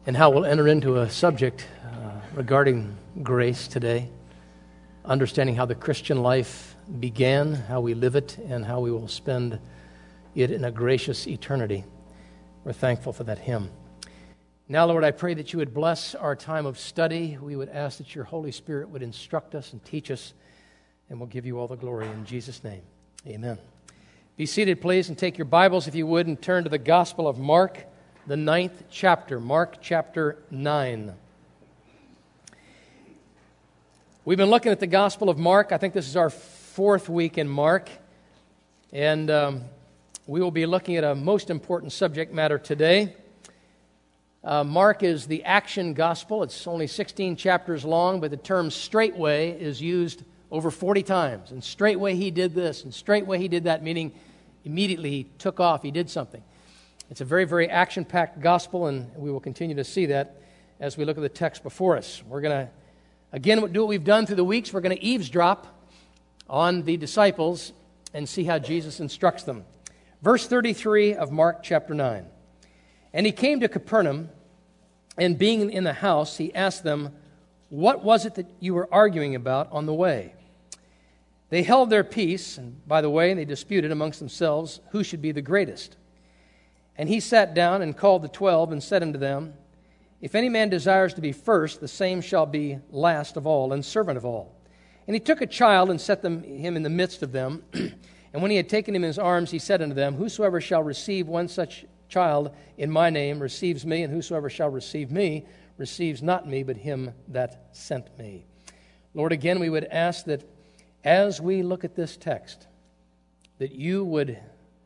and how we'll enter into a subject regarding grace today, understanding how the Christian life began, how we live it, and how we will spend it in a gracious eternity. We're thankful for that hymn. Now, Lord, I pray that you would bless our time of study. We would ask that your Holy Spirit would instruct us and teach us, and we'll give you all the glory in Jesus' name. Amen. Be seated, please, and take your Bibles, if you would, and turn to the Gospel of Mark, the 9th chapter, Mark chapter 9. We've been looking at the Gospel of Mark. I think this is our fourth week in Mark, and we will be looking at a most important subject matter today. Mark is the action gospel. It's only 16 chapters long, but the term straightway is used over 40 times. And straightway he did this, and straightway he did that, meaning immediately he took off, he did something. It's a very, very action-packed gospel, and we will continue to see that as we look at the text before us. We're going to, again, do what we've done through the weeks. We're going to eavesdrop on the disciples and see how Jesus instructs them. Verse 33 of Mark chapter 9. And he came to Capernaum, and being in the house, he asked them, "What was it that you were arguing about on the way?" They held their peace, and by the way, they disputed amongst themselves who should be the greatest. And he sat down and called the 12 and said unto them, "If any man desires to be first, the same shall be last of all and servant of all." And he took a child and set him in the midst of them. And when he had taken him in his arms, he said unto them, "Whosoever shall receive one such child in my name receives me, and whosoever shall receive me receives not me, but him that sent me." Lord, again, we would ask that as we look at this text, that you would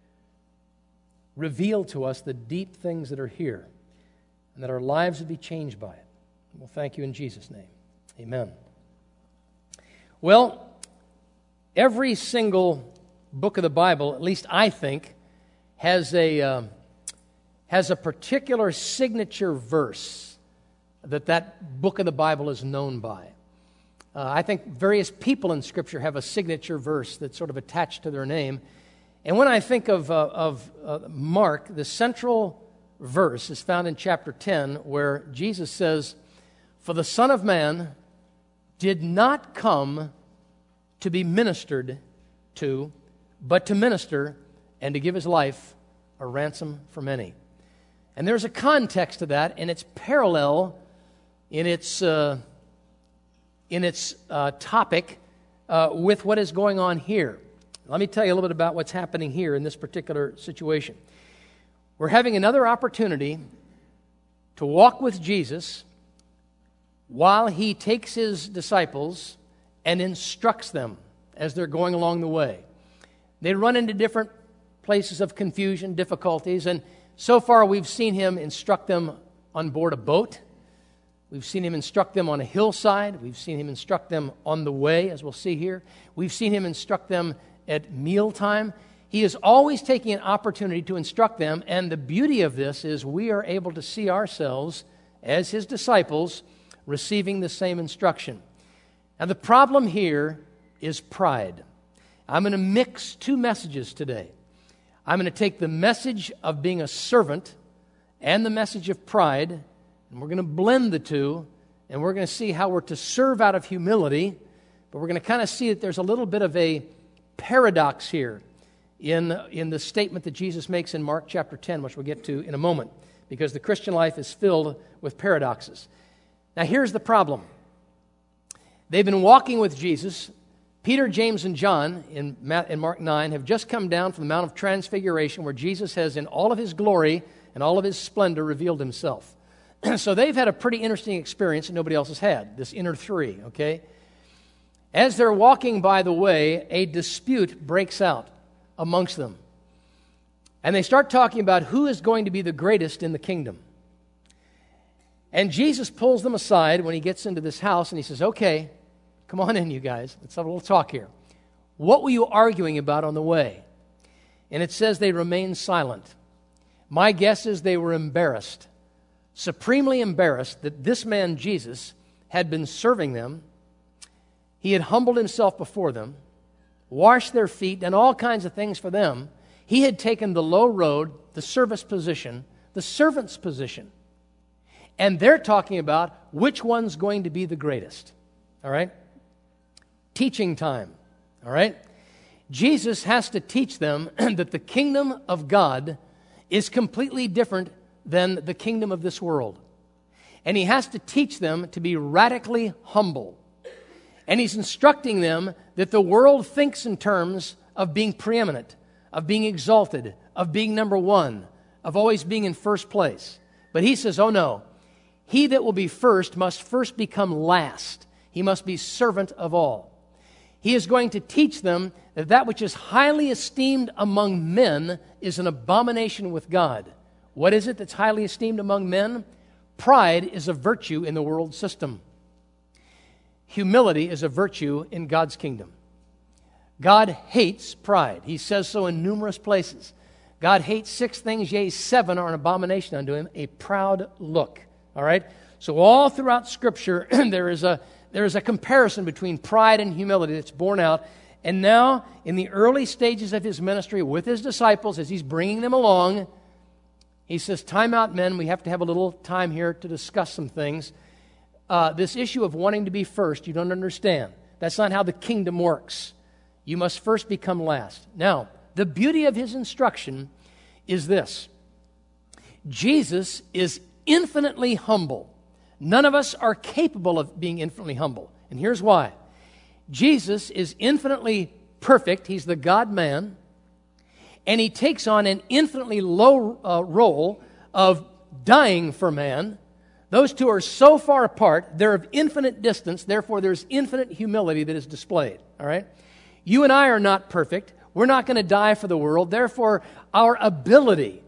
reveal to us the deep things that are here, and that our lives would be changed by it. And we'll thank you in Jesus' name. Amen. Well, every single book of the Bible, at least I think, has a particular signature verse that book of the Bible is known by. I think various people in Scripture have a signature verse that's sort of attached to their name. And when I think of Mark, the central verse is found in chapter 10, where Jesus says, "For the Son of Man did not come to be ministered to, but to minister and to give his life a ransom for many." And there's a context to that, and it's parallel in its topic with what is going on here. Let me tell you a little bit about what's happening here in this particular situation. We're having another opportunity to walk with Jesus while he takes his disciples and instructs them as they're going along the way. They run into different places of confusion, difficulties, and so far we've seen him instruct them on board a boat. We've seen him instruct them on a hillside. We've seen him instruct them on the way, as we'll see here. We've seen him instruct them at mealtime. He is always taking an opportunity to instruct them, and the beauty of this is we are able to see ourselves as his disciples receiving the same instruction. Now, the problem here is pride. I'm going to mix two messages today. I'm going to take the message of being a servant and the message of pride, and we're going to blend the two, and we're going to see how we're to serve out of humility, but we're going to kind of see that there's a little bit of a paradox here in the statement that Jesus makes in Mark chapter 10, which we'll get to in a moment, because the Christian life is filled with paradoxes. Now, here's the problem. They've been walking with Jesus. Peter, James, and John in Mark 9 have just come down from the Mount of Transfiguration, where Jesus has, in all of his glory and all of his splendor, revealed himself. So they've had a pretty interesting experience that nobody else has had, this inner three, okay? As they're walking by the way, a dispute breaks out amongst them. And they start talking about who is going to be the greatest in the kingdom. And Jesus pulls them aside when he gets into this house, and he says, "Okay, come on in, you guys. Let's have a little talk here. What were you arguing about on the way?" And it says they remained silent. My guess is they were embarrassed, supremely embarrassed that this man, Jesus, had been serving them. He had humbled himself before them, washed their feet, done all kinds of things for them. He had taken the low road, the service position, the servant's position. And they're talking about which one's going to be the greatest. All right? Teaching time. All right? Jesus has to teach them that the kingdom of God is completely different than the kingdom of this world. And he has to teach them to be radically humble. And he's instructing them that the world thinks in terms of being preeminent, of being exalted, of being number one, of always being in first place. But he says, oh no, he that will be first must first become last. He must be servant of all. He is going to teach them that that which is highly esteemed among men is an abomination with God. What is it that's highly esteemed among men? Pride is a virtue in the world system. Humility is a virtue in God's kingdom. God hates pride. He says so in numerous places. God hates 6 things, yea, 7 are an abomination unto him, a proud look. All right? So all throughout Scripture, there is a comparison between pride and humility that's borne out. And now, in the early stages of his ministry with his disciples, as he's bringing them along, he says, time out, men. We have to have a little time here to discuss some things. This issue of wanting to be first, you don't understand. That's not how the kingdom works. You must first become last. Now, the beauty of his instruction is this. Jesus is infinitely humble. None of us are capable of being infinitely humble. And here's why. Jesus is infinitely perfect. He's the God-man. And he takes on an infinitely low role of dying for man. Those two are so far apart, they're of infinite distance, therefore there's infinite humility that is displayed. All right? You and I are not perfect. We're not going to die for the world. Therefore, our ability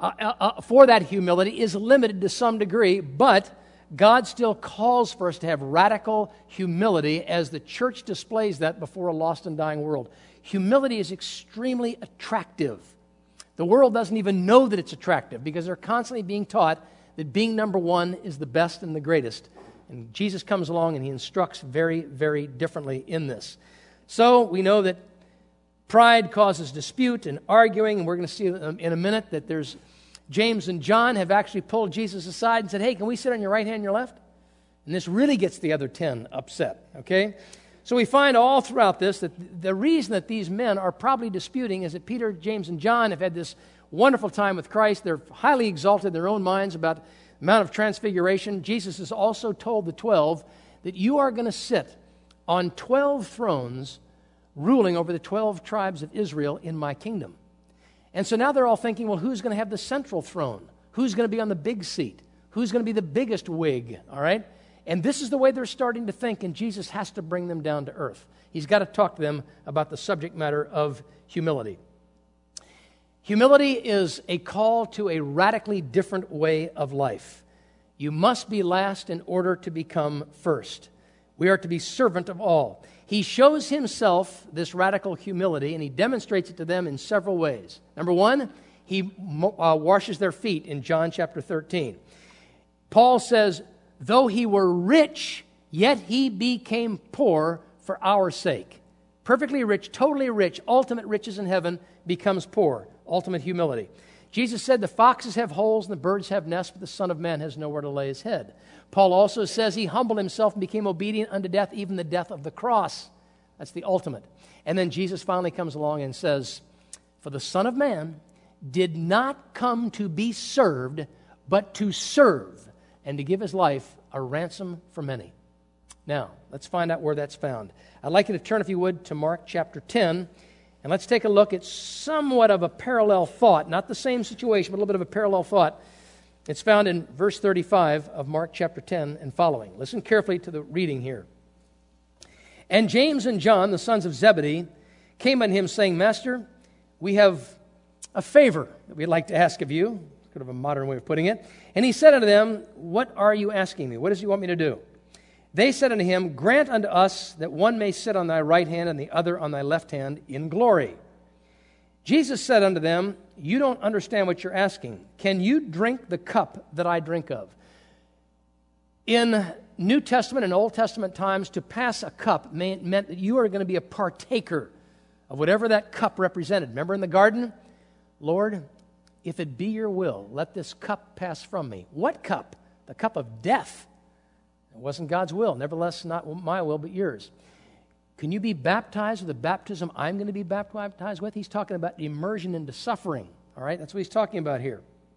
for that humility is limited to some degree, but God still calls for us to have radical humility as the church displays that before a lost and dying world. Humility is extremely attractive. The world doesn't even know that it's attractive because they're constantly being taught that being number one is the best and the greatest. And Jesus comes along and he instructs very, very differently in this. So we know that pride causes dispute and arguing, and we're going to see in a minute that there's James and John have actually pulled Jesus aside and said, hey, can we sit on your right hand and your left? And this really gets the other 10 upset, okay? So we find all throughout this that the reason that these men are probably disputing is that Peter, James, and John have had this wonderful time with Christ. They're highly exalted in their own minds about the Mount of Transfiguration. Jesus has also told the 12 that you are going to sit on 12 thrones ruling over the 12 tribes of Israel in my kingdom. And so now they're all thinking, well, who's going to have the central throne? Who's going to be on the big seat? Who's going to be the biggest wig? All right? And this is the way they're starting to think, and Jesus has to bring them down to earth. He's got to talk to them about the subject matter of humility. Humility is a call to a radically different way of life. You must be last in order to become first. We are to be servant of all. He shows himself this radical humility, and he demonstrates it to them in several ways. Number one, he washes their feet in John chapter 13. Paul says, though he were rich, yet he became poor for our sake. Perfectly rich, totally rich, ultimate riches in heaven becomes poor. Ultimate humility. Jesus said the foxes have holes and the birds have nests, but the Son of Man has nowhere to lay his head. Paul also says he humbled himself and became obedient unto death, even the death of the cross. That's the ultimate. And then Jesus finally comes along and says, for the Son of Man did not come to be served, but to serve, and to give his life a ransom for many. Now, let's find out where that's found. I'd like you to turn, if you would, to Mark chapter 10, and let's take a look at somewhat of a parallel thought, not the same situation, but a little bit of a parallel thought. It's found in verse 35 of Mark chapter 10 and following. Listen carefully to the reading here. And James and John, the sons of Zebedee, came unto him, saying, Master, we have a favor that we'd like to ask of you. Sort of a modern way of putting it. And he said unto them, what are you asking me? What does he want me to do? They said unto him, grant unto us that one may sit on thy right hand and the other on thy left hand in glory. Jesus said unto them, you don't understand what you're asking. Can you drink the cup that I drink of? In New Testament and Old Testament times, to pass a cup meant that you are going to be a partaker of whatever that cup represented. Remember in the garden? Lord, if it be your will, let this cup pass from me. What cup? the cup of death. It wasn't God's will. Nevertheless, not my will, but yours. Can you be baptized with the baptism I'm going to be baptized with? He's talking about immersion into suffering. All right, that's what he's talking about here.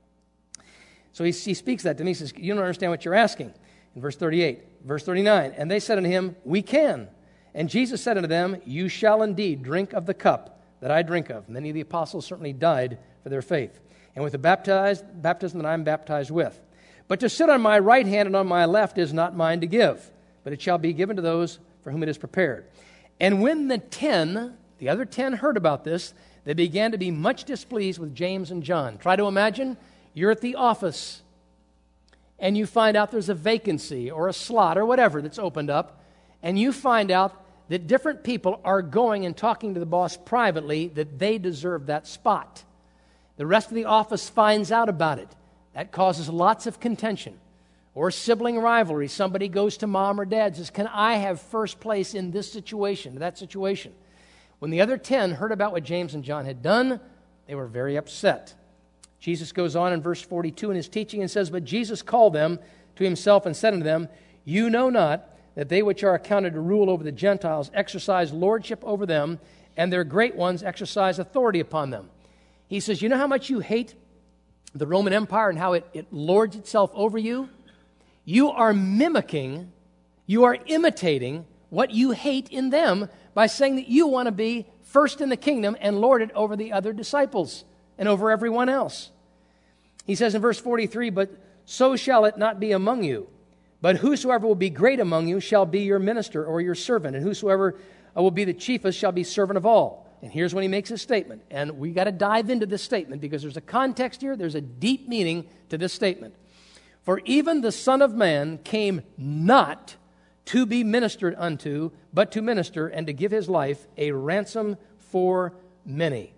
So he speaks that to me. He says, you don't understand what you're asking. In verse 38, verse 39, and they said unto him, we can. And Jesus said unto them, you shall indeed drink of the cup that I drink of. Many of the apostles certainly died for their faith. And with the baptism that I am baptized with. But to sit on my right hand and on my left is not mine to give, but it shall be given to those for whom it is prepared. And when the other 10 heard about this, they began to be much displeased with James and John. Try to imagine you're at the office and you find out there's a vacancy or a slot or whatever that's opened up, and you find out that different people are going and talking to the boss privately that they deserve that spot. The rest of the office finds out about it. That causes lots of contention or sibling rivalry. Somebody goes to mom or dad and says, can I have first place in this situation, that situation? When the other 10 heard about what James and John had done, they were very upset. Jesus goes on in verse 42 in his teaching and says, but Jesus called them to himself and said unto them, you know not that they which are accounted to rule over the Gentiles exercise lordship over them, and their great ones exercise authority upon them. He says, you know how much you hate the Roman Empire and how it lords itself over you? You are mimicking, you are imitating what you hate in them by saying that you want to be first in the kingdom and lord it over the other disciples and over everyone else. He says in verse 43, but so shall it not be among you. But whosoever will be great among you shall be your minister or your servant, and whosoever will be the chiefest shall be servant of all. And here's when he makes his statement. And we got to dive into this statement because there's a context here, there's a deep meaning to this statement. For even the Son of Man came not to be ministered unto, but to minister and to give his life a ransom for many.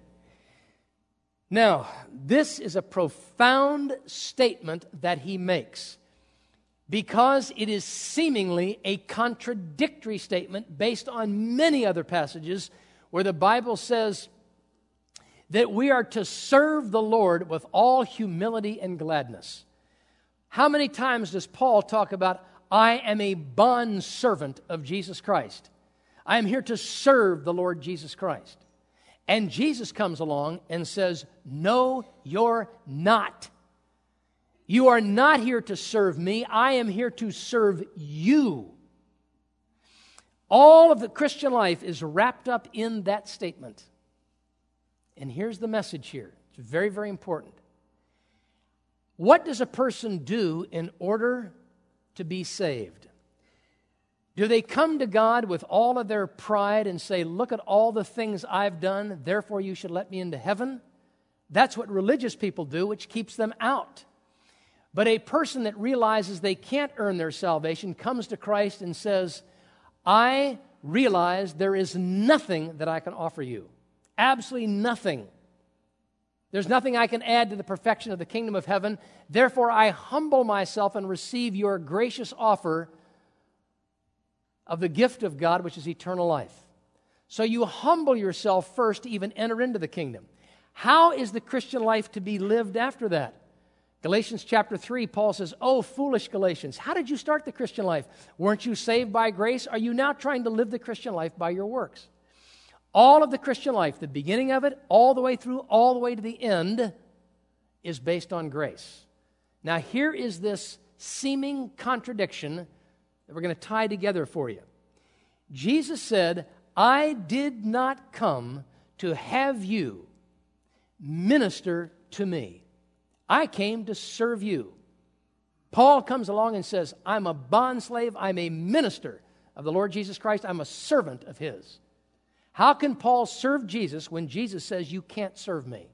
Now, this is a profound statement that he makes because it is seemingly a contradictory statement based on many other passages where the Bible says that we are to serve the Lord with all humility and gladness. How many times does Paul talk about, I am a bondservant of Jesus Christ? I am here to serve the Lord Jesus Christ. And Jesus comes along and says, no, you're not. You are not here to serve me. I am here to serve you. All of the Christian life is wrapped up in that statement. And here's the message here. It's very, very important. What does a person do in order to be saved? Do they come to God with all of their pride and say, look at all the things I've done, therefore you should let me into heaven? That's what religious people do, which keeps them out. But a person that realizes they can't earn their salvation comes to Christ and says, I realize there is nothing that I can offer you. Absolutely nothing. There's nothing I can add to the perfection of the kingdom of heaven. Therefore, I humble myself and receive your gracious offer of the gift of God, which is eternal life. So you humble yourself first to even enter into the kingdom. How is the Christian life to be lived after that? Galatians chapter 3, Paul says, oh, foolish Galatians, how did you start the Christian life? Weren't you saved by grace? Are you now trying to live the Christian life by your works? All of the Christian life, the beginning of it, all the way through, all the way to the end, is based on grace. Now, here is this seeming contradiction that we're going to tie together for you. Jesus said, I did not come to have you minister to me. I came to serve you. Paul comes along and says, I'm a bondslave, I'm a minister of the Lord Jesus Christ, I'm a servant of his. How can Paul serve Jesus when Jesus says you can't serve me?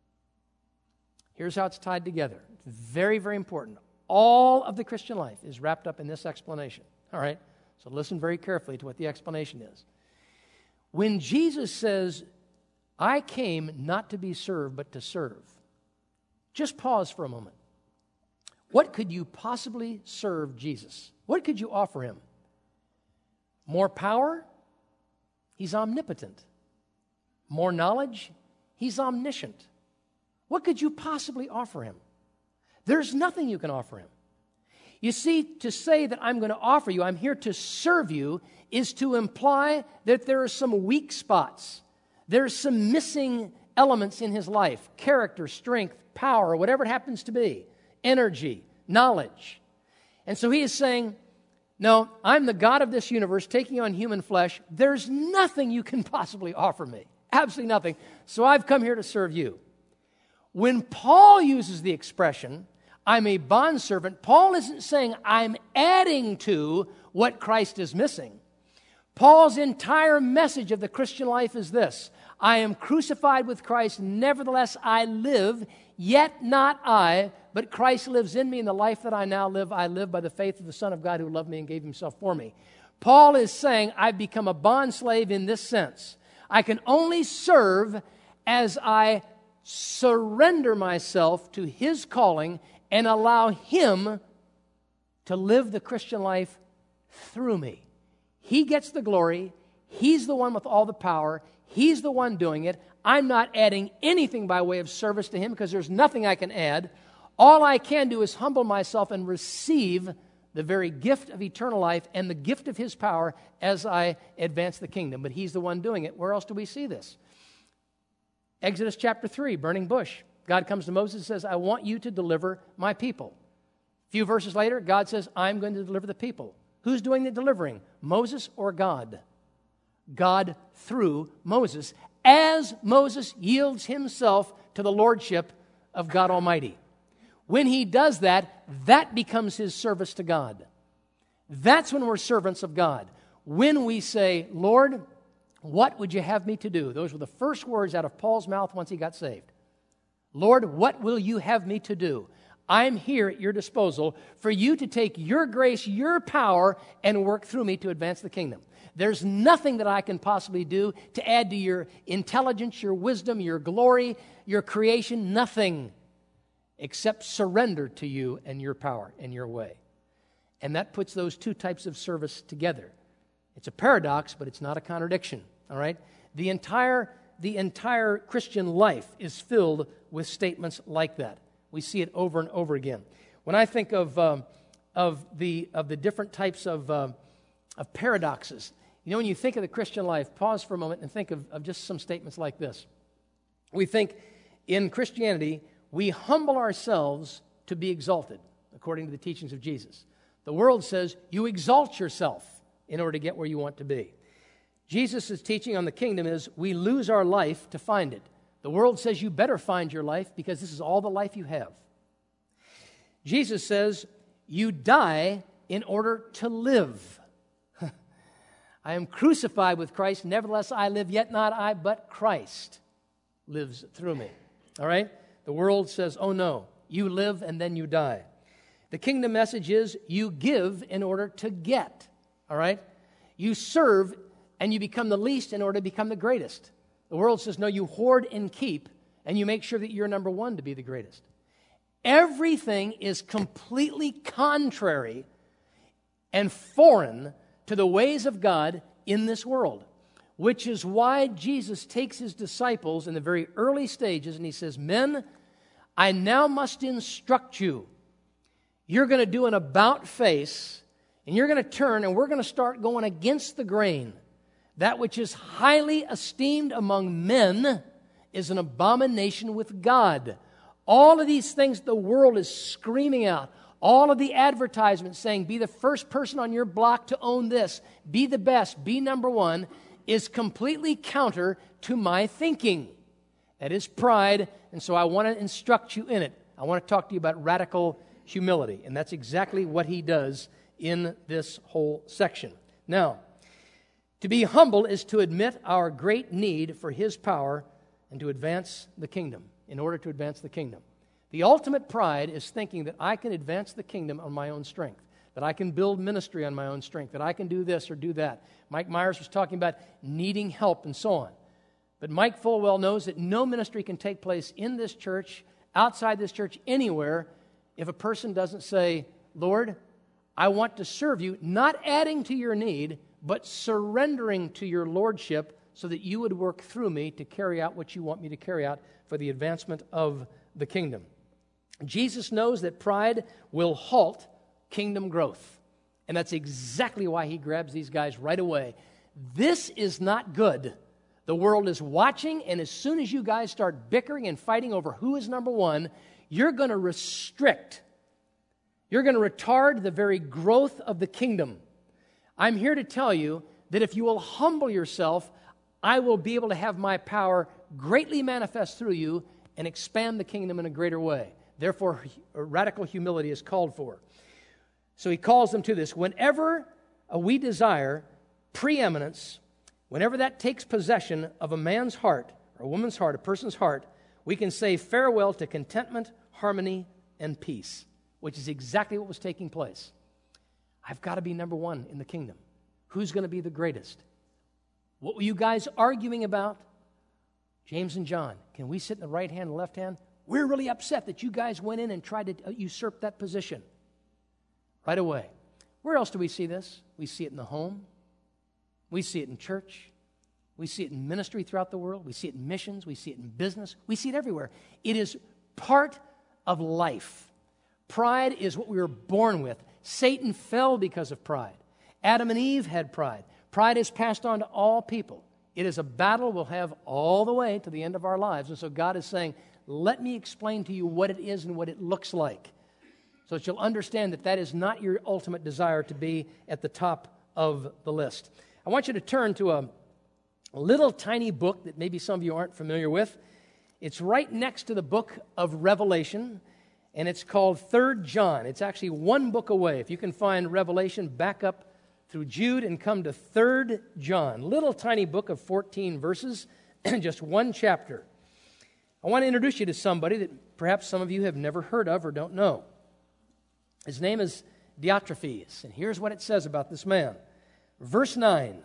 Here's how it's tied together. It's very, very important. All of the Christian life is wrapped up in this explanation. All right? So listen very carefully to what the explanation is. When Jesus says, I came not to be served, but to serve, just pause for a moment. What could you possibly serve Jesus? What could you offer him? More power? He's omnipotent. More knowledge? He's omniscient. What could you possibly offer him? There's nothing you can offer him. You see, to say that I'm going to offer you, I'm here to serve you, is to imply that there are some weak spots. There's some missing elements in his life, character, strength, power, whatever it happens to be, energy, knowledge. And so he is saying, no, I'm the God of this universe taking on human flesh. There's nothing you can possibly offer me. Absolutely nothing. So I've come here to serve you. When Paul uses the expression, I'm a bondservant, Paul isn't saying I'm adding to what Christ is missing. Paul's entire message of the Christian life is this: I am crucified with Christ, nevertheless I live, yet not I, but Christ lives in me, and the life that I now live, I live by the faith of the Son of God who loved me and gave himself for me. Paul is saying I've become a bondslave in this sense. I can only serve as I surrender myself to his calling and allow him to live the Christian life through me. He gets the glory. He's the one with all the power. He's the one doing it. I'm not adding anything by way of service to him because there's nothing I can add. All I can do is humble myself and receive the very gift of eternal life and the gift of his power as I advance the kingdom. But he's the one doing it. Where else do we see this? Exodus chapter 3, burning bush. God comes to Moses and says, I want you to deliver my people. A few verses later, God says, I'm going to deliver the people. Who's doing the delivering? Moses or God? God through Moses, as Moses yields himself to the lordship of God Almighty. When he does that, that becomes his service to God. That's when we're servants of God. When we say, Lord, what would you have me to do? Those were the first words out of Paul's mouth once he got saved. Lord, what will you have me to do? I'm here at your disposal for you to take your grace, your power, and work through me to advance the kingdom. There's nothing that I can possibly do to add to your intelligence, your wisdom, your glory, your creation, nothing except surrender to you and your power and your way. And that puts those two types of service together. It's a paradox, but it's not a contradiction, all right? The entire Christian life is filled with statements like that. We see it over and over again. When I think of the different types of paradoxes, you know, when you think of the Christian life, pause for a moment and think of just some statements like this. We think in Christianity, we humble ourselves to be exalted, according to the teachings of Jesus. The world says you exalt yourself in order to get where you want to be. Jesus' teaching on the kingdom is we lose our life to find it. The world says you better find your life because this is all the life you have. Jesus says you die in order to live. I am crucified with Christ, nevertheless I live, yet not I, but Christ lives through me. All right? The world says, oh no, you live and then you die. The kingdom message is you give in order to get. All right? You serve and you become the least in order to become the greatest. The world says, no, you hoard and keep, and you make sure that you're number one to be the greatest. Everything is completely contrary and foreign to the ways of God in this world, which is why Jesus takes his disciples in the very early stages and he says, men, I now must instruct you. You're going to do an about face, and you're going to turn, and we're going to start going against the grain. That which is highly esteemed among men is an abomination with God. All of these things the world is screaming out, all of the advertisements saying, be the first person on your block to own this, be the best, be number one, is completely counter to my thinking. That is pride, and so I want to instruct you in it. I want to talk to you about radical humility, and that's exactly what he does in this whole section. Now, to be humble is to admit our great need for his power and to advance the kingdom, in order to advance the kingdom. The ultimate pride is thinking that I can advance the kingdom on my own strength, that I can build ministry on my own strength, that I can do this or do that. Mike Myers was talking about needing help and so on. But Mike full well knows that no ministry can take place in this church, outside this church, anywhere, if a person doesn't say, Lord, I want to serve you, not adding to your need, but surrendering to your lordship so that you would work through me to carry out what you want me to carry out for the advancement of the kingdom. Jesus knows that pride will halt kingdom growth. And that's exactly why he grabs these guys right away. This is not good. The world is watching, and as soon as you guys start bickering and fighting over who is number one, you're going to restrict, you're going to retard the very growth of the kingdom. I'm here to tell you that if you will humble yourself, I will be able to have my power greatly manifest through you and expand the kingdom in a greater way. Therefore, radical humility is called for. So he calls them to this. Whenever we desire preeminence, whenever that takes possession of a man's heart, or a woman's heart, a person's heart, we can say farewell to contentment, harmony, and peace, which is exactly what was taking place. I've got to be number one in the kingdom. Who's going to be the greatest? What were you guys arguing about? James and John, can we sit in the right hand and left hand? We're really upset that you guys went in and tried to usurp that position. Right away. Where else do we see this? We see it in the home. We see it in church. We see it in ministry throughout the world. We see it in missions. We see it in business. We see it everywhere. It is part of life. Pride is what we were born with. Satan fell because of pride. Adam and Eve had pride. Pride is passed on to all people. It is a battle we'll have all the way to the end of our lives. And so God is saying, let me explain to you what it is and what it looks like, so that you'll understand that that is not your ultimate desire to be at the top of the list. I want you to turn to a little tiny book that maybe some of you aren't familiar with. It's right next to the book of Revelation, and it's called 3 John. It's actually one book away. If you can find Revelation, back up through Jude and come to 3 John. Little tiny book of 14 verses, just one chapter. I want to introduce you to somebody that perhaps some of you have never heard of or don't know. His name is Diotrephes, and here's what it says about this man. Verse 9,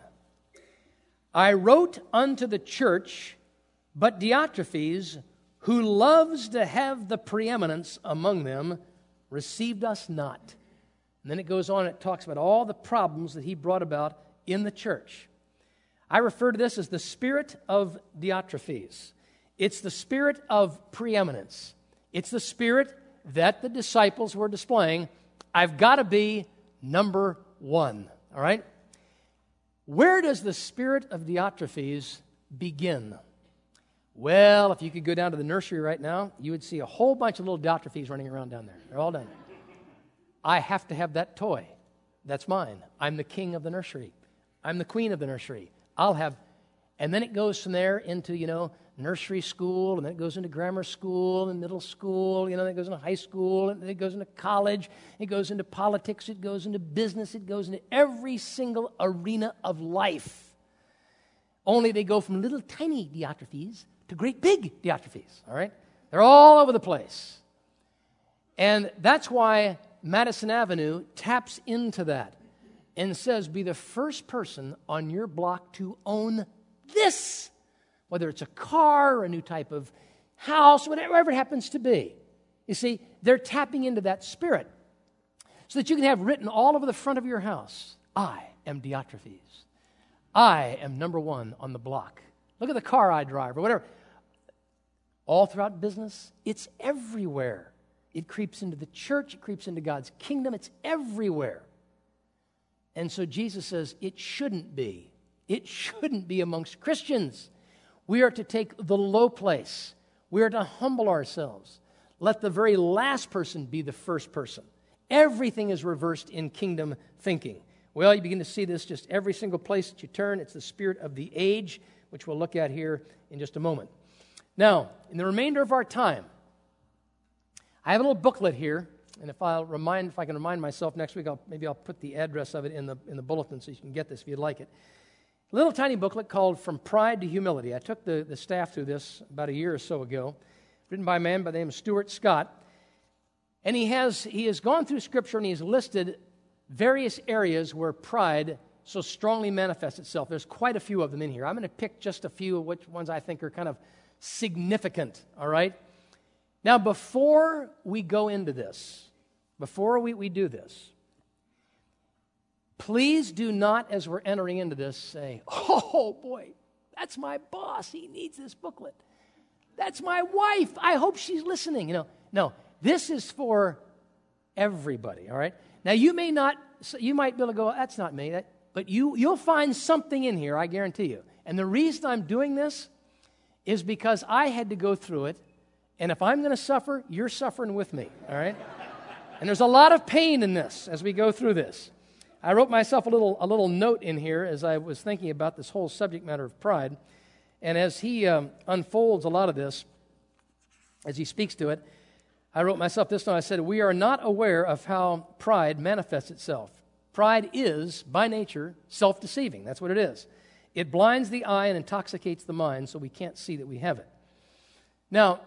I wrote unto the church, but Diotrephes, who loves to have the preeminence among them, received us not. And then it goes on, it talks about all the problems that he brought about in the church. I refer to this as the spirit of Diotrephes. It's the spirit of preeminence. It's the spirit that the disciples were displaying. I've got to be number one, all right? Where does the spirit of Diotrephes begin? Well, if you could go down to the nursery right now, you would see a whole bunch of little Diotrephes running around down there. They're all down there. I have to have that toy. That's mine. I'm the king of the nursery. I'm the queen of the nursery. I'll have, and then it goes from there into, nursery school, and then it goes into grammar school and middle school, then it goes into high school, and then it goes into college, it goes into politics, it goes into business, it goes into every single arena of life. Only they go from little tiny Diotrephes to great big Diotrephes, all right? They're all over the place. And that's why Madison Avenue taps into that and says, be the first person on your block to own this, whether it's a car or a new type of house, whatever it happens to be. You see, they're tapping into that spirit so that you can have written all over the front of your house, I am Diotrephes. I am number one on the block. Look at the car I drive or whatever. All throughout business, it's everywhere. It creeps into the church. It creeps into God's kingdom. It's everywhere. And so Jesus says it shouldn't be. It shouldn't be amongst Christians. We are to take the low place. We are to humble ourselves. Let the very last person be the first person. Everything is reversed in kingdom thinking. Well, you begin to see this just every single place that you turn. It's the spirit of the age, which we'll look at here in just a moment. Now, in the remainder of our time, I have a little booklet here, and if I can remind myself next week, maybe I'll put the address of it in the bulletin so you can get this if you'd like it. A little tiny booklet called From Pride to Humility. I took the staff through this about a year or so ago, written by a man by the name of Stuart Scott. And he has gone through Scripture and he's listed various areas where pride so strongly manifests itself. There's quite a few of them in here. I'm going to pick just a few of which ones I think are kind of significant, all right? Now, before we go into this, before we do this, please do not, as we're entering into this, say, oh boy, that's my boss. He needs this booklet. That's my wife. I hope she's listening. No, this is for everybody, all right? Now, you might be able to go, that's not me, but you'll find something in here, I guarantee you. And the reason I'm doing this is because I had to go through it, and if I'm going to suffer, you're suffering with me, all right? And there's a lot of pain in this as we go through this. I wrote myself a little note in here as I was thinking about this whole subject matter of pride. And as he unfolds a lot of this, as he speaks to it, I wrote myself this note. I said, we are not aware of how pride manifests itself. Pride is, by nature, self-deceiving. That's what it is. It blinds the eye and intoxicates the mind so we can't see that we have it. Now,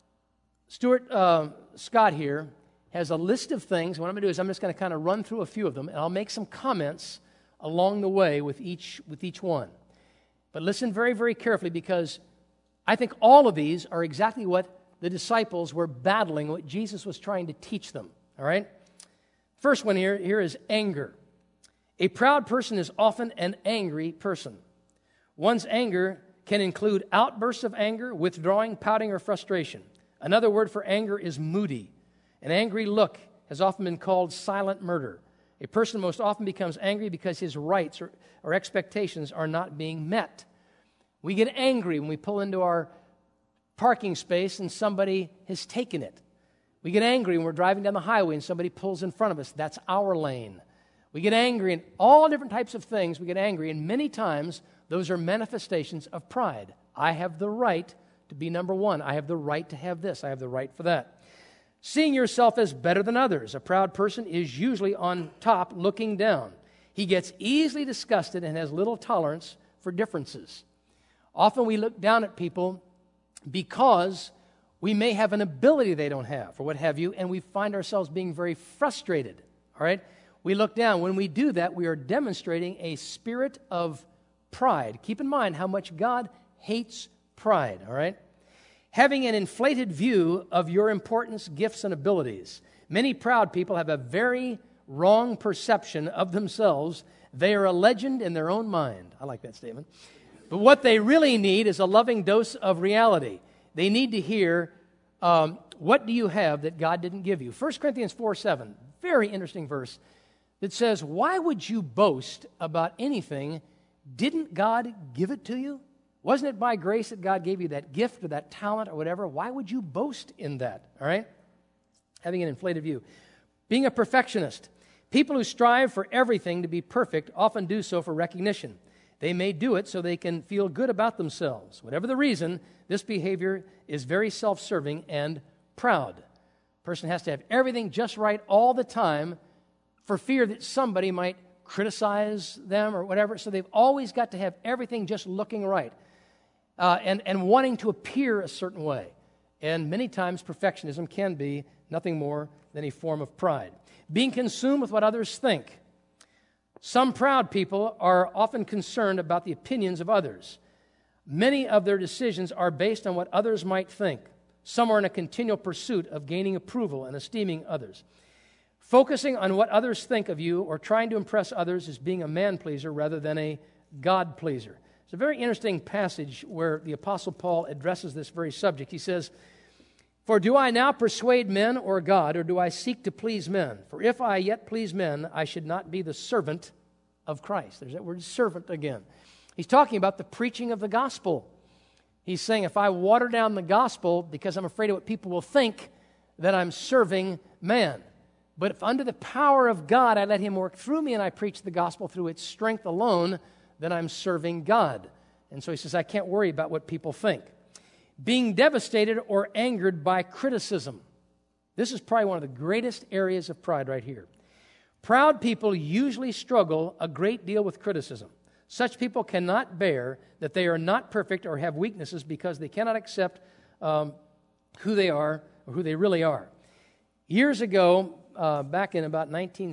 Stuart Scott here has a list of things. What I'm going to do is I'm just going to kind of run through a few of them, and I'll make some comments along the way with each one. But listen very, very carefully, because I think all of these are exactly what the disciples were battling, what Jesus was trying to teach them. All right? First one here is anger. A proud person is often an angry person. One's anger can include outbursts of anger, withdrawing, pouting, or frustration. Another word for anger is moody. An angry look has often been called silent murder. A person most often becomes angry because his rights or expectations are not being met. We get angry when we pull into our parking space and somebody has taken it. We get angry when we're driving down the highway and somebody pulls in front of us. That's our lane. We get angry in all different types of things. We get angry, and many times those are manifestations of pride. I have the right to be number one. I have the right to have this. I have the right for that. Seeing yourself as better than others. A proud person is usually on top looking down. He gets easily disgusted and has little tolerance for differences. Often we look down at people because we may have an ability they don't have, or what have you, and we find ourselves being very frustrated, all right? We look down. When we do that, we are demonstrating a spirit of pride. Keep in mind how much God hates pride, all right? Having an inflated view of your importance, gifts, and abilities. Many proud people have a very wrong perception of themselves. They are a legend in their own mind. I like that statement. But what they really need is a loving dose of reality. They need to hear, what do you have that God didn't give you? 1 Corinthians 4:7, very interesting verse, that says, why would you boast about anything? Didn't God give it to you? Wasn't it by grace that God gave you that gift or that talent or whatever? Why would you boast in that, all right? Having an inflated view. Being a perfectionist. People who strive for everything to be perfect often do so for recognition. They may do it so they can feel good about themselves. Whatever the reason, this behavior is very self-serving and proud. A person has to have everything just right all the time for fear that somebody might criticize them or whatever. So they've always got to have everything just looking right. And wanting to appear a certain way. And many times perfectionism can be nothing more than a form of pride. Being consumed with what others think. Some proud people are often concerned about the opinions of others. Many of their decisions are based on what others might think. Some are in a continual pursuit of gaining approval and esteeming others. Focusing on what others think of you or trying to impress others is being a man-pleaser rather than a God-pleaser. It's a very interesting passage where the Apostle Paul addresses this very subject. He says, for do I now persuade men or God, or do I seek to please men? For if I yet please men, I should not be the servant of Christ. There's that word servant again. He's talking about the preaching of the gospel. He's saying if I water down the gospel because I'm afraid of what people will think, then I'm serving man. But if under the power of God I let him work through me and I preach the gospel through its strength alone, then I'm serving God. And so he says, I can't worry about what people think. Being devastated or angered by criticism. This is probably one of the greatest areas of pride right here. Proud people usually struggle a great deal with criticism. Such people cannot bear that they are not perfect or have weaknesses because they cannot accept who they are or who they really are. Years ago, back in about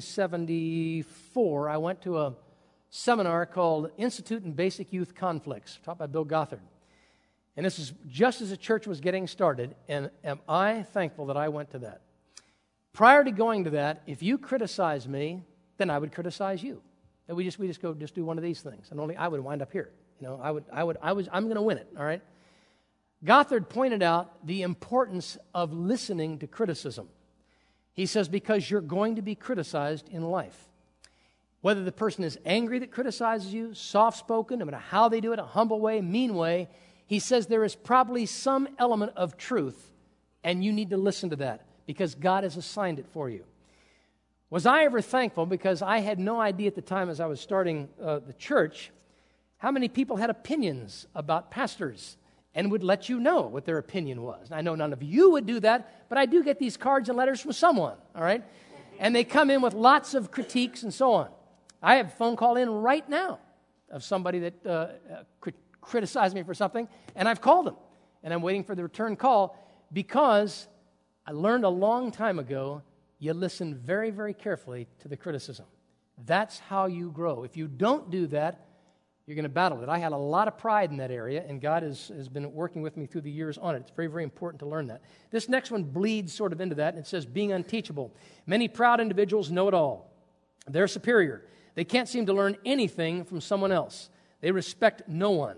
1974, I went to a seminar called Institute in Basic Youth Conflicts, taught by Bill Gothard. And this is just as the church was getting started, and am I thankful that I went to that. Prior to going to that, if you criticize me, then I would criticize you. And we just do one of these things, and only I would wind up here. You know, I'm going to win it, all right? Gothard pointed out the importance of listening to criticism. He says, because you're going to be criticized in life. Whether the person is angry that criticizes you, soft-spoken, no matter how they do it, a humble way, mean way, he says there is probably some element of truth, and you need to listen to that because God has assigned it for you. Was I ever thankful, because I had no idea at the time as I was starting the church, how many people had opinions about pastors and would let you know what their opinion was. I know none of you would do that, but I do get these cards and letters from someone, all right? And they come in with lots of critiques and so on. I have a phone call in right now of somebody that criticized me for something, and I've called them, and I'm waiting for the return call because I learned a long time ago, you listen very, very carefully to the criticism. That's how you grow. If you don't do that, you're going to battle it. I had a lot of pride in that area, and God has been working with me through the years on it. It's very, very important to learn that. This next one bleeds sort of into that, and it says, being unteachable. Many proud individuals know it all. They're superior. They can't seem to learn anything from someone else. They respect no one.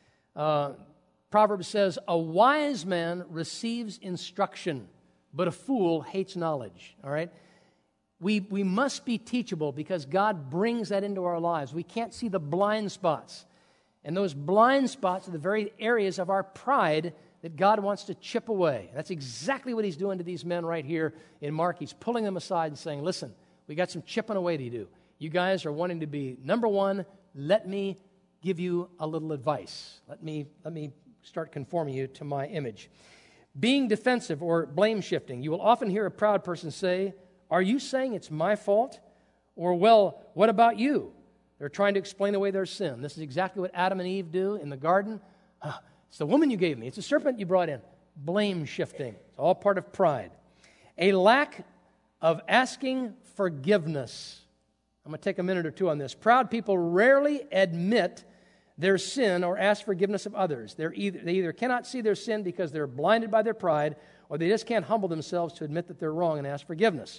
Proverbs says, a wise man receives instruction, but a fool hates knowledge. All right? We must be teachable because God brings that into our lives. We can't see the blind spots. And those blind spots are the very areas of our pride that God wants to chip away. That's exactly what he's doing to these men right here in Mark. He's pulling them aside and saying, listen, we got some chipping away to do. You guys are wanting to be number one. Let me give you a little advice. Let me start conforming you to my image. Being defensive or blame shifting. You will often hear a proud person say, are you saying it's my fault? Or, well, what about you? They're trying to explain away their sin. This is exactly what Adam and Eve do in the garden. It's the woman you gave me. It's the serpent you brought in. Blame shifting. It's all part of pride. A lack of asking forgiveness. I'm going to take a minute or two on this. Proud people rarely admit their sin or ask forgiveness of others. They either cannot see their sin because they're blinded by their pride, or they just can't humble themselves to admit that they're wrong and ask forgiveness.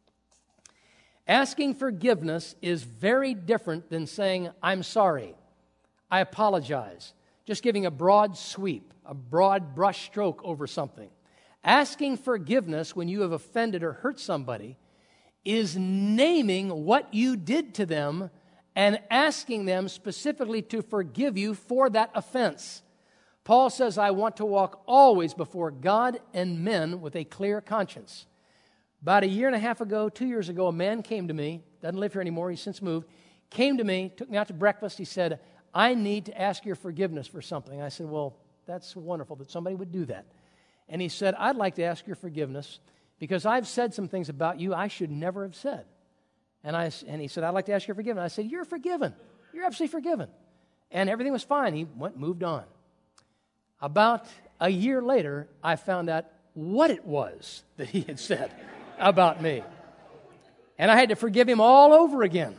Asking forgiveness is very different than saying, I'm sorry, I apologize. Just giving a broad sweep, a broad brush stroke over something. Asking forgiveness when you have offended or hurt somebody is naming what you did to them and asking them specifically to forgive you for that offense. Paul says, I want to walk always before God and men with a clear conscience. About 1.5 years ago, 2 years ago, a man came to me, doesn't live here anymore, he's since moved, came to me, took me out to breakfast. He said, I need to ask your forgiveness for something. I said, well, that's wonderful that somebody would do that. And he said, I'd like to ask your forgiveness because I've said some things about you I should never have said. And he said, I'd like to ask your forgiveness. I said, you're forgiven. You're absolutely forgiven. And everything was fine. He moved on. About 1 year later, I found out what it was that he had said about me. And I had to forgive him all over again.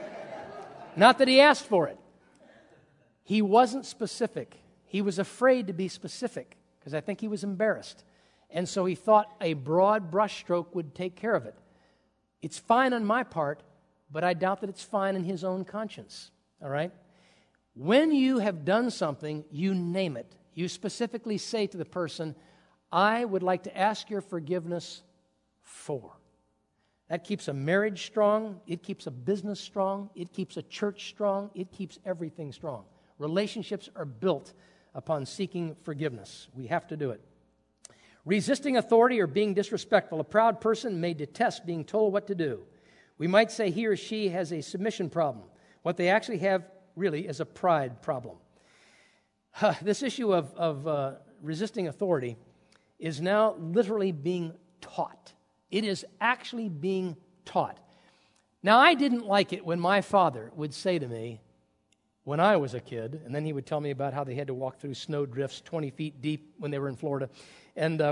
Not that he asked for it. He wasn't specific. He was afraid to be specific because I think he was embarrassed. And so he thought a broad brushstroke would take care of it. It's fine on my part, but I doubt that it's fine in his own conscience. All right? When you have done something, you name it. You specifically say to the person, I would like to ask your forgiveness for. That keeps a marriage strong. It keeps a business strong. It keeps a church strong. It keeps everything strong. Relationships are built upon seeking forgiveness. We have to do it. Resisting authority or being disrespectful. A proud person may detest being told what to do. We might say he or she has a submission problem. What they actually have really is a pride problem. This issue of resisting authority is now literally being taught. It is actually being taught. Now, I didn't like it when my father would say to me when I was a kid, and then he would tell me about how they had to walk through snow drifts 20 feet deep when they were in Florida. And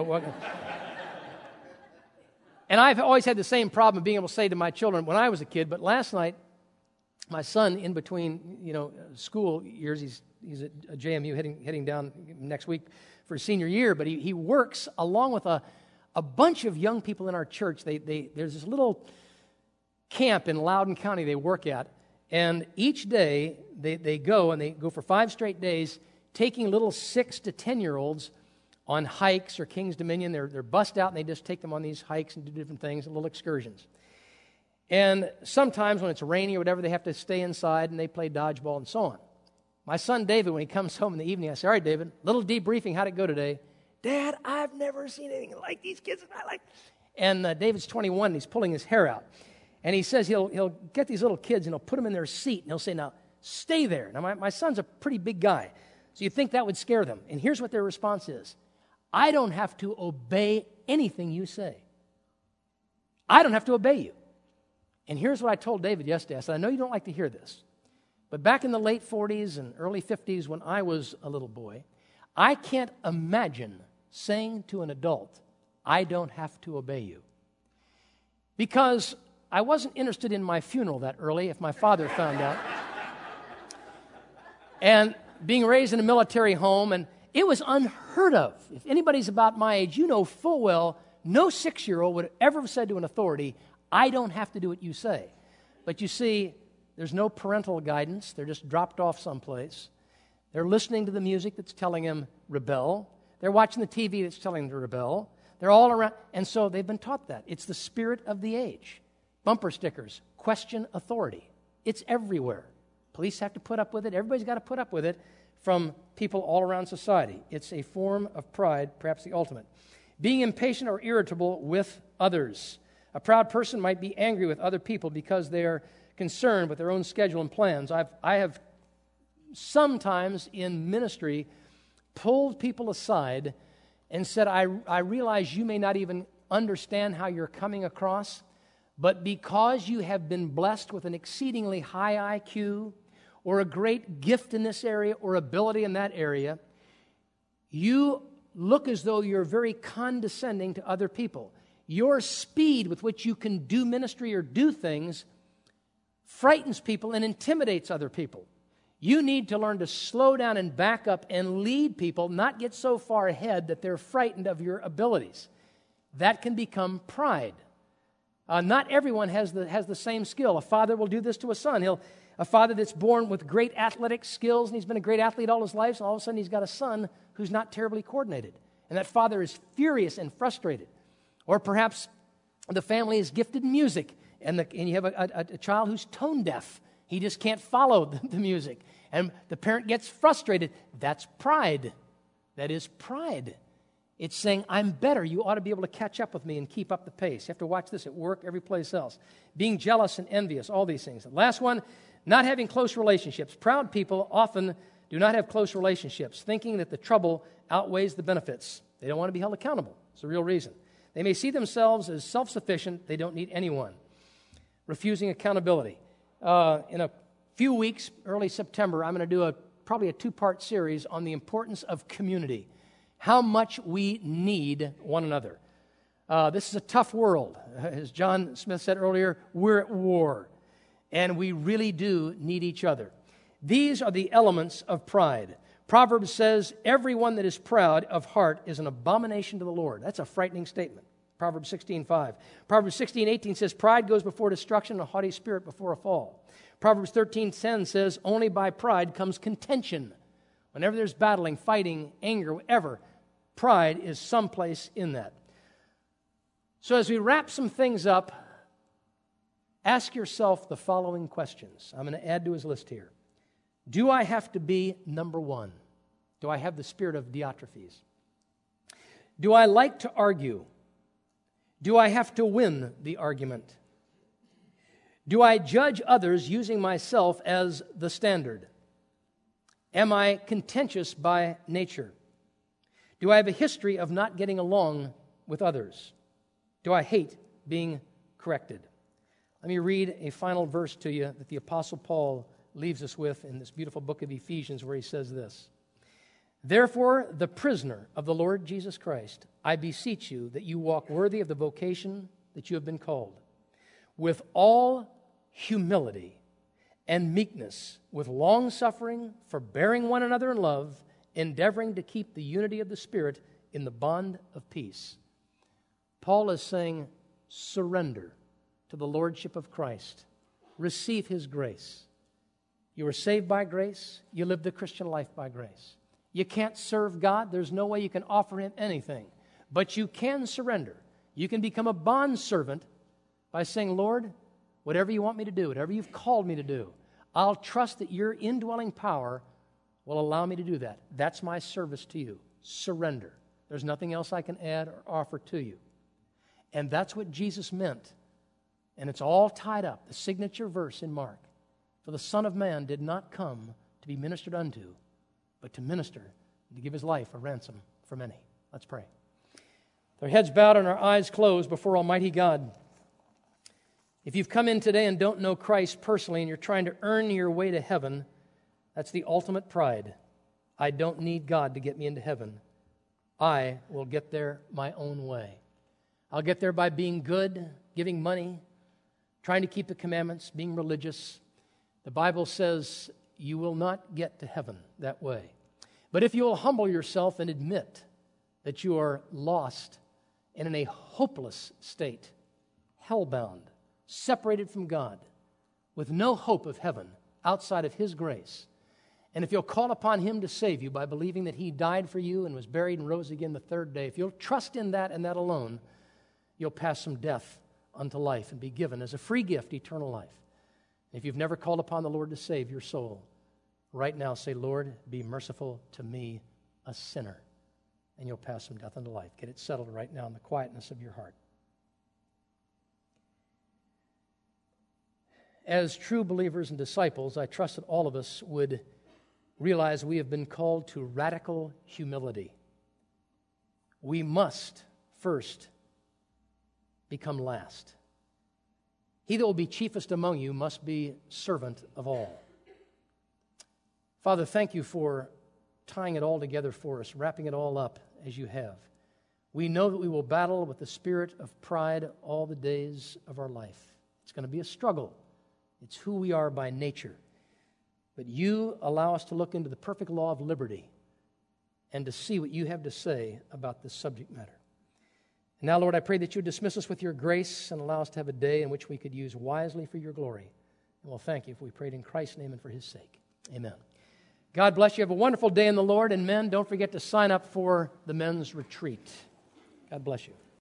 I've always had the same problem of being able to say to my children when I was a kid, but last night, my son, in between, school years, he's at JMU heading down next week for his senior year, but he works along with a bunch of young people in our church. There's this little camp in Loudoun County they work at, and each day they go for 5 straight days, taking little 6 to 10-year-olds on hikes or King's Dominion. They're bussed out, and they just take them on these hikes and do different things, little excursions. And sometimes when it's rainy or whatever, they have to stay inside, and they play dodgeball and so on. My son David, when he comes home in the evening, I say, all right, David, little debriefing, how'd it go today? Dad, I've never seen anything like these kids. And David's 21, and he's pulling his hair out. And he says he'll get these little kids, and he'll put them in their seat, and he'll say, now, stay there. Now, my son's a pretty big guy, so you'd think that would scare them. And here's what their response is. I don't have to obey anything you say. I don't have to obey you. And here's what I told David yesterday. I said, I know you don't like to hear this, but back in the late 40s and early 50s when I was a little boy, I can't imagine saying to an adult, I don't have to obey you. Because I wasn't interested in my funeral that early if my father found out. And being raised in a military home, and it was unheard of. If anybody's about my age, you know full well no 6-year-old would have ever said to an authority, I don't have to do what you say. But you see, there's no parental guidance. They're just dropped off someplace. They're listening to the music that's telling them rebel. They're watching the TV that's telling them to rebel. They're all around, and so they've been taught that. It's the spirit of the age. Bumper stickers, question authority. It's everywhere. Police have to put up with it. Everybody's got to put up with it from people all around society. It's a form of pride, perhaps the ultimate. Being impatient or irritable with others. A proud person might be angry with other people because they are concerned with their own schedule and plans. I have sometimes in ministry pulled people aside and said, I realize you may not even understand how you're coming across, but because you have been blessed with an exceedingly high IQ or a great gift in this area or ability in that area, you look as though you're very condescending to other people. Your speed with which you can do ministry or do things frightens people and intimidates other people. You need to learn to slow down and back up and lead people, not get so far ahead that they're frightened of your abilities. That can become pride. Not everyone has the same skill. A father will do this to a son. A father that's born with great athletic skills, and he's been a great athlete all his life, and all of a sudden he's got a son who's not terribly coordinated. And that father is furious and frustrated. Or perhaps the family is gifted in music, and you have a child who's tone deaf. He just can't follow the music. And the parent gets frustrated. That's pride. That is pride. It's saying, I'm better. You ought to be able to catch up with me and keep up the pace. You have to watch this at work, every place else. Being jealous and envious, all these things. The last one, not having close relationships. Proud people often do not have close relationships, thinking that the trouble outweighs the benefits. They don't want to be held accountable. It's the real reason. They may see themselves as self-sufficient. They don't need anyone. Refusing accountability. In a few weeks, early September, I'm going to do probably a 2-part series on the importance of community. How much we need one another. This is a tough world. As John Smith said earlier, we're at war. And we really do need each other. These are the elements of pride. Proverbs says, everyone that is proud of heart is an abomination to the Lord. That's a frightening statement. Proverbs 16:5. Proverbs 16:18 says, pride goes before destruction and a haughty spirit before a fall. Proverbs 13:10 says, only by pride comes contention. Whenever there's battling, fighting, anger, whatever, pride is someplace in that. So as we wrap some things up, ask yourself the following questions. I'm going to add to his list here. Do I have to be number one? Do I have the spirit of Diotrephes? Do I like to argue? Do I have to win the argument? Do I judge others using myself as the standard? Am I contentious by nature? Do I have a history of not getting along with others? Do I hate being corrected? Let me read a final verse to you that the Apostle Paul leaves us with in this beautiful book of Ephesians, where he says this. Therefore, the prisoner of the Lord Jesus Christ, I beseech you that you walk worthy of the vocation that you have been called, with all humility and meekness, with long-suffering, forbearing one another in love, endeavoring to keep the unity of the Spirit in the bond of peace. Paul is saying, surrender to the lordship of Christ. Receive his grace. You were saved by grace. You live the Christian life by grace. You can't serve God. There's no way you can offer Him anything. But you can surrender. You can become a bondservant by saying, Lord, whatever you want me to do, whatever you've called me to do, I'll trust that your indwelling power will allow me to do that. That's my service to you. Surrender. There's nothing else I can add or offer to you. And that's what Jesus meant. And it's all tied up, the signature verse in Mark. For the Son of Man did not come to be ministered unto, but to minister and to give His life a ransom for many. Let's pray. With our heads bowed and our eyes closed before Almighty God, if you've come in today and don't know Christ personally and you're trying to earn your way to heaven, that's the ultimate pride. I don't need God to get me into heaven. I will get there my own way. I'll get there by being good, giving money, trying to keep the commandments, being religious. The Bible says you will not get to heaven that way. But if you will humble yourself and admit that you are lost and in a hopeless state, hellbound, separated from God, with no hope of heaven outside of His grace, and if you'll call upon Him to save you by believing that He died for you and was buried and rose again the third day, if you'll trust in that and that alone, you'll pass from death unto life and be given as a free gift eternal life. If you've never called upon the Lord to save your soul, right now say, Lord, be merciful to me, a sinner, and you'll pass from death unto life. Get it settled right now in the quietness of your heart. As true believers and disciples, I trust that all of us would realize we have been called to radical humility. We must first become last. He that will be chiefest among you must be servant of all. Father, thank you for tying it all together for us, wrapping it all up as you have. We know that we will battle with the spirit of pride all the days of our life. It's going to be a struggle. It's who we are by nature. But you allow us to look into the perfect law of liberty and to see what you have to say about this subject matter. And now, Lord, I pray that you dismiss us with your grace and allow us to have a day in which we could use wisely for your glory. And we'll thank you if we prayed in Christ's name and for His sake. Amen. God bless you. Have a wonderful day in the Lord. And men, don't forget to sign up for the men's retreat. God bless you.